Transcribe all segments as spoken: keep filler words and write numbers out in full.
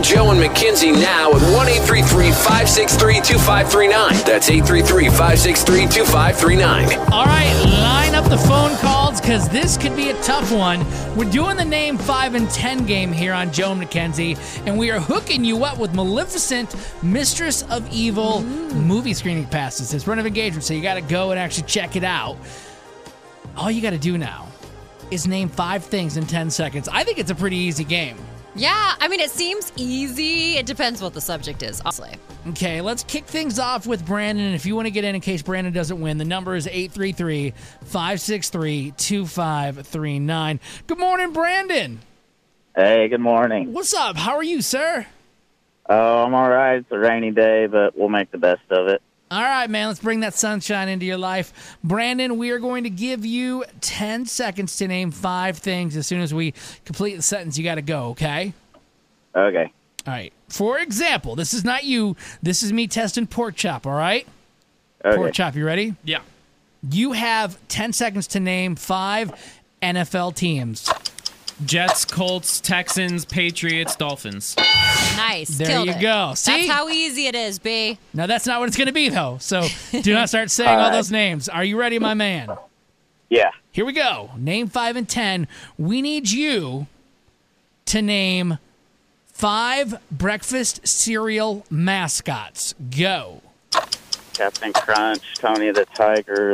Joe and Mackenzie now at one eight three three, five six three, two five three nine. That's eight three three, five six three, two five three nine. All right, line up the phone calls because this could be a tough one. We're doing the Name five and ten game here on Joe and Mackenzie, and we are hooking you up with Maleficent, Mistress of Evil movie screening passes. It's run of engagement, so you got to go and actually check it out. All you got to do now is name five things in ten seconds. I think it's a pretty easy game. Yeah, I mean, it seems easy. It depends what the subject is, honestly. Okay, let's kick things off with Brandon. And if you want to get in in case Brandon doesn't win, the number is eight three three, five six three, two five three nine. Good morning, Brandon. Hey, good morning. What's up? How are you, sir? Oh, I'm all right. It's a rainy day, but we'll make the best of it. All right, man, let's bring that sunshine into your life. Brandon, we are going to give you ten seconds to name five things. As soon as we complete the sentence, you got to go, okay? Okay. All right. For example, this is not you. This is me testing Pork Chop, all right? Okay. Pork Chop, you ready? Yeah. You have ten seconds to name five N F L teams. Jets, Colts, Texans, Patriots, Dolphins. Nice. There Killed you it. go. See? That's how easy it is, B. Now, that's not what it's going to be, though. So do not start saying All all right. those names. Are you ready, my man? Yeah. Here we go. Name five and ten. We need you to name five breakfast cereal mascots. Go. Captain Crunch, Tony the Tiger.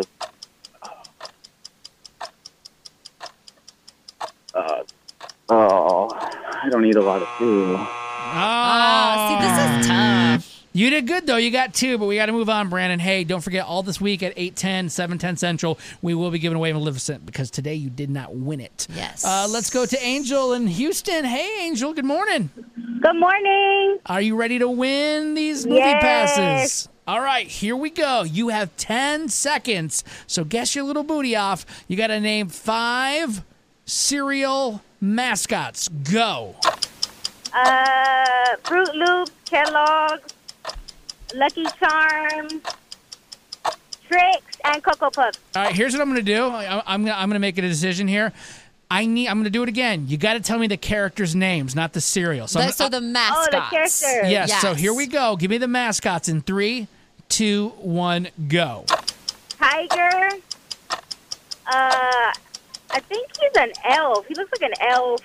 Uh, oh, I don't eat a lot of food. Oh, Ah, see, this is tough. You did good, though. You got two, but we got to move on, Brandon. Hey, don't forget, all this week at eight ten, seven ten Central, we will be giving away Maleficent because today you did not win it. Yes. Uh, let's go to Angel in Houston. Hey, Angel, good morning. Good morning. Are you ready to win these movie Yes. passes? All right, here we go. You have ten seconds, so guess your little booty off. You got to name five cereal mascots. Go. Uh, Fruit Loops, Kellogg's, Lucky Charms, Tricks, and Cocoa Puffs. All right, here's what I'm going to do. I- I'm going to I'm going to make a decision here. I need. I'm going to do it again. You got to tell me the characters' names, not the cereal. So, I'm The- so gonna- the mascots. Oh, the characters. yes, So Yes. here we go. Give me the mascots in three, two, one, go. Tiger. Uh, I think he's an elf. He looks like an elf.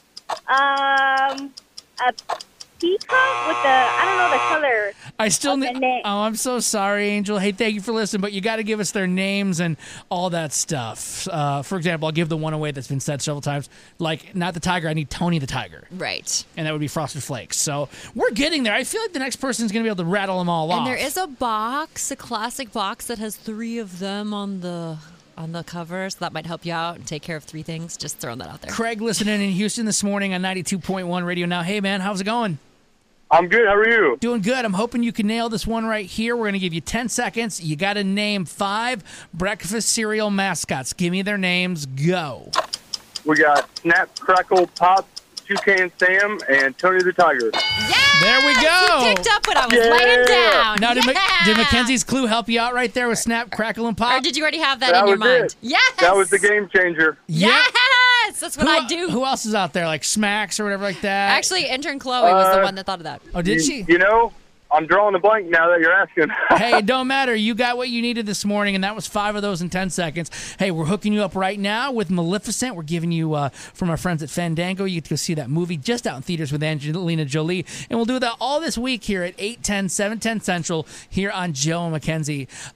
Um, a peacock with the, I don't know the color. I still of the need. name. Oh, I'm so sorry, Angel. Hey, thank you for listening, but you got to give us their names and all that stuff. Uh, for example, I'll give the one away that's been said several times. Like, not the tiger. I need Tony the Tiger, Right. and that would be Frosted Flakes. So we're getting there. I feel like the next person's going to be able to rattle them all off. And there is a box, a classic box that has three of them on the on the cover, so that might help you out and take care of three things. Just throwing that out there. Craig listening in Houston this morning on ninety-two point one Radio Now. Hey, man, how's it going? I'm good. How are you? Doing good. I'm hoping you can nail this one right here. We're going to give you ten seconds. You got to name five breakfast cereal mascots. Give me their names. Go. We got Snap, Crackle, Pop, Toucan Sam, and Tony the Tiger. Yeah. There we go. You picked up what I was Yeah. laying down. Now, did, yeah. Ma- did Mackenzie's clue help you out right there with Snap, Crackle, and Pop? Or did you already have that, That in your was mind? it. Yes. That was the game changer. Yeah. Yes. That's what Who, I do. Who else is out there? Like Smacks or whatever like that? Actually, intern Chloe was the Uh, one that thought of that. Oh, did you, she? You know, I'm drawing a blank now that you're asking. Hey, it don't matter. You got what you needed this morning, and that was five of those in ten seconds. Hey, we're hooking you up right now with Maleficent. We're giving you, uh, from our friends at Fandango, you get to go see that movie just out in theaters with Angelina Jolie. And we'll do that all this week here at eight ten, seven ten Central here on Joe and Mackenzie.